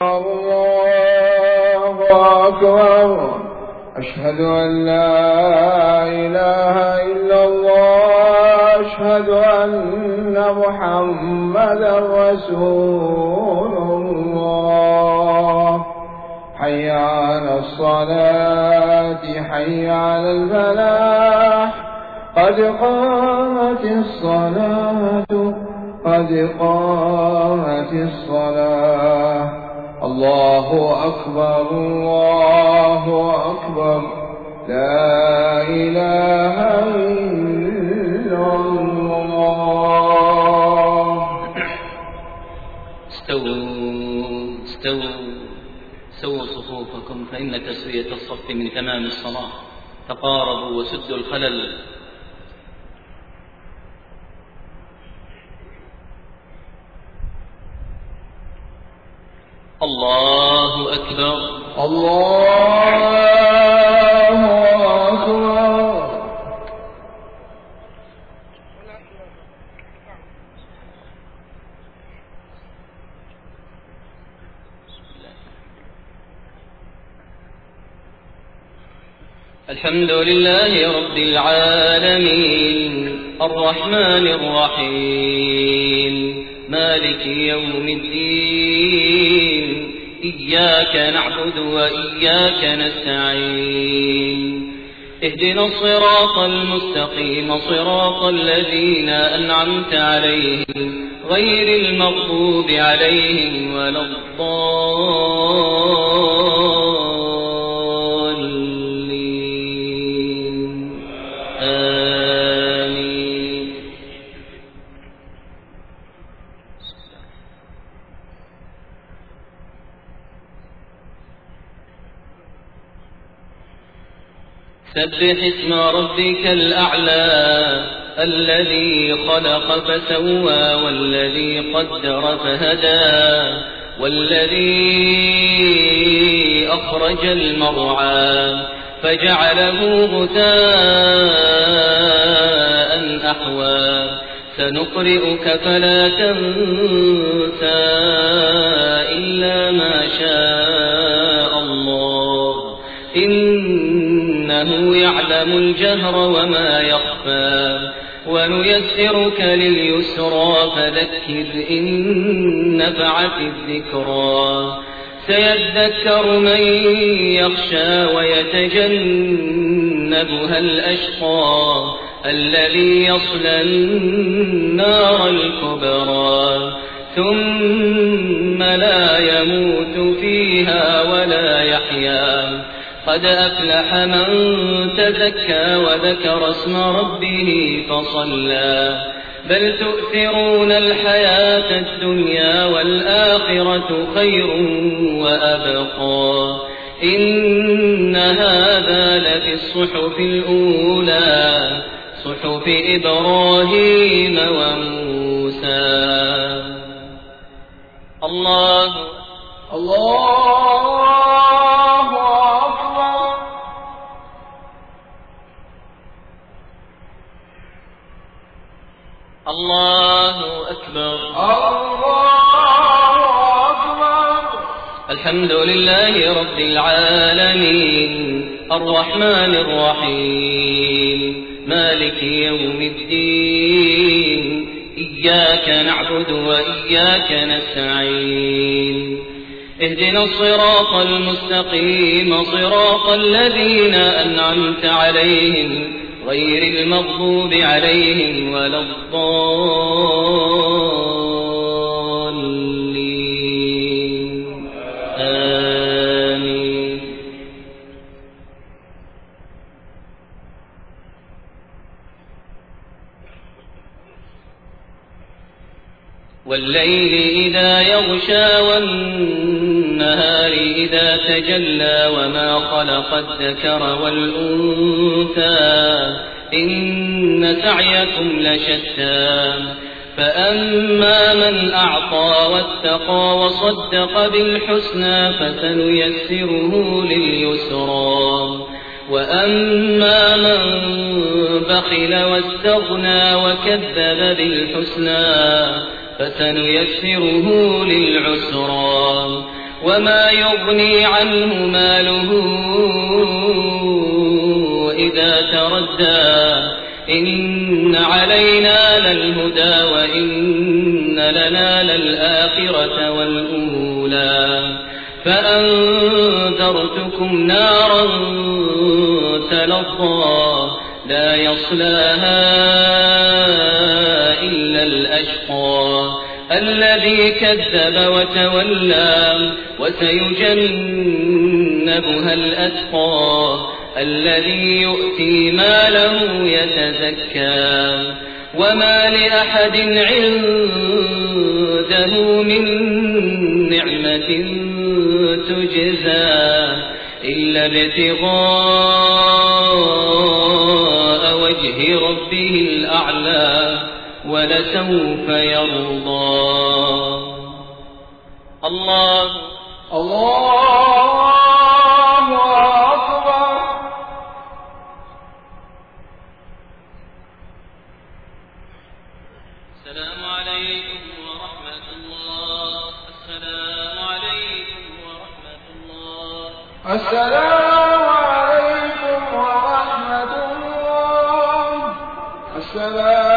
الله أكبر. أشهد أن لا إله إلا الله. أشهد أن محمدا رسول الله. حي على الصلاة، حي على الفلاح، قد قامت الصلاة، قد قامت الصلاة. الله أكبر، الله أكبر، لا إله إلا الله. استووا صفوفكم فإن تسوية الصف من تمام الصلاة. تقاربوا وسدوا الخلل. الله أكبر، الله أكبر. الحمد لله رب العالمين، الرحمن الرحيم، مالك يوم الدين. إياك نعبد وإياك نستعين. اهدنا الصراط المستقيم، صراط الذين أنعمت عليهم، غير المغضوب عليهم ولا الضالين. آمين. سبح اسم ربك الأعلى، الذي خلق فسوى، والذي قدر فهدى، والذي أخرج المرعى فجعله غثاء أحوى. سنقرئك فلا تنسى إلا ما شاء الله، إنه يعلم الجهر وما يخفى. ونيسرك لليسرى، فذكر إن نفعت الذكرى. سيذكر من يخشى ويتجنبها الأشقى، الذي يصلى النار الكبرى، ثم لا يموت فيها ولا يحيا. قد أفلح من تزكى وذكر اسم ربه فصلى. بل تؤثرون الحياة الدنيا، والآخرة خير وأبقى. إن هذا لفي الصحف الأولى، صحف إبراهيم وموسى. الله أكبر. الله أكبر، الله أكبر. الحمد لله رب العالمين، الرحمن الرحيم، مالك يوم الدين. إياك نعبد وإياك نستعين. اهدنا الصراط المستقيم، صراط الذين أنعمت عليهم، غير المغضوب عليهم ولا الضالين. آمين. والليل إذا يغشى، والنهار إذا تجلى، وما خلق الذكر والأنثى، إن سعيكم لشتى. فأما من أعطى واتقى وصدق بالحسنى، فسنيسره لليسرى. وأما من بخل واستغنى وكذب بالحسنى، فسنيسره للعسرى. وما يغني عنه ماله إذا تردى إن علينا للهدى وإن لنا للآخرة والأولى فأنذرتكم نارا تلظى لا يصلاها إلا الأشقى الذي كذب وتولى وسيجنبها الأتقى الذي يؤتي ماله يتزكى وما لأحد عنده من نعمة تجزى إلا ابتغاء وجه ربه الأعلى ولسوف يرضى. الله أكبر. السلام عليكم ورحمة الله. السلام عليكم ورحمة الله. السلام عليكم ورحمة الله. السلام